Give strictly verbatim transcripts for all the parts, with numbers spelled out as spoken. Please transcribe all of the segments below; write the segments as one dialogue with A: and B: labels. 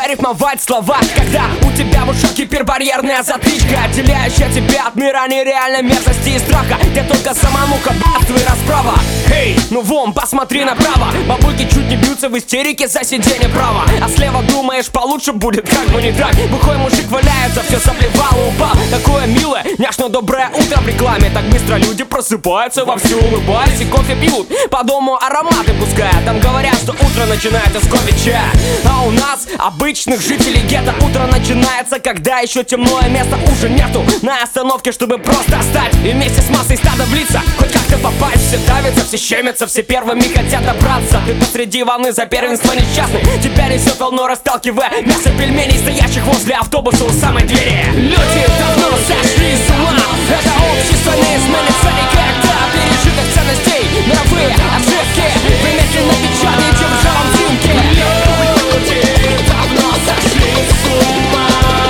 A: рифмовать слова, когда у тебя в ушах гипербарьерная затычка, отделяющая тебя от мира нереальной мерзости и страха, где только самомуха, бабство и расправа. Эй, ну вон, посмотри направо, бабульки чуть не бьются в истерике за сиденье права, а слева думаешь, получше будет, как бы не так. Бухой мужик валяется, все соплевало, упал. Такое милое, няшно-доброе утро в рекламе. Так быстро люди просыпаются, вовсю улыбаясь и кофе пьют, по дому ароматы пуская. Там говорят, что утро начинается с кофе чая. А у нас, обычных жителей гетто, утро начинается, когда еще темное место уже нету на остановке, чтобы просто встать и вместе с массой стада влиться, хоть как-то попасть. Все давятся, все щемятся, все первыми хотят добраться. Ты посреди волны за первенство несчастный, тебя несет волной, расталкивая мясо пельменей, стоящих возле автобуса у самой двери. Люди давно сошли с ума, это общество не изменится никогда. Пережитых ценностей, мировые ошибки вы медленно печатаете в ржавом цинке. Люди давно сошли с ума,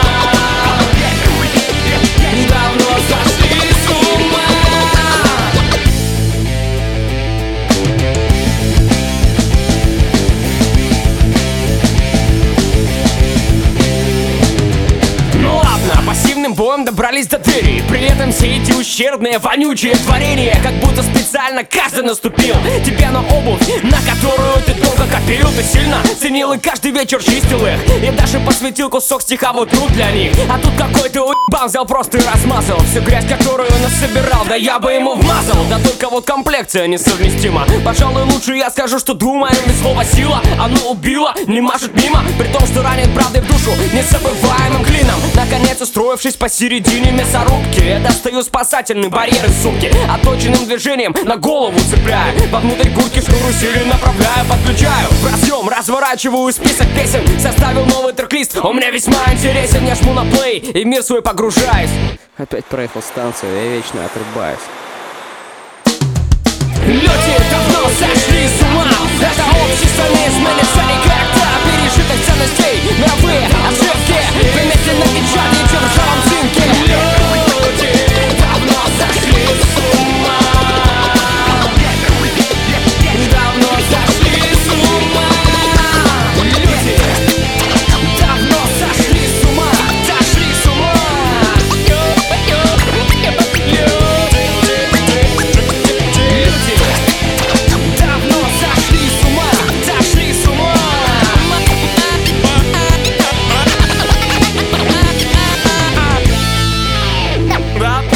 A: давно сошли с ума. Ну ладно, пассивным боем добрались до двери. При этом все эти ущербные, вонючие творения, как будто специально каждый наступил тебе на обувь, на которую ты долго копил. Ты сильно ценил и каждый вечер чистил их, и даже посвятил кусок стиха вот тут для них. А тут какой-то уебан взял просто и размазал всю грязь, которую насобирал. Да я бы ему вмазал, да только вот комплекция несовместима. Пожалуй, лучше я скажу, что думаю, ведь слово сила, оно убило, не машет мимо, при том, что ранит правдой в душу незабываемым клином. Наконец, устроившись посередине мясорубки, я достаю спасательный барьер из сумки, отточенным движением на голову цепляю, вовнутрь куртки шнур усилий направляю, подключаю в разъем, разворачиваю список песен, составил новый трек-лист, он мне весьма интересен. Я жму на плей и в мир свой погружаюсь.
B: Опять проехал станцию, я вечно отрубаюсь.
A: Люди давно сошли с ума, это общество не изменится никогда. Пережитых ценностей, мировые ошибки вы медленно печатаете в ржавом цинке. Люди давно сошли с ума, давно сошли с ума. Люди давно сошли с ума, сошли с ума. Давно сошли с ума, сошли с ума. Да,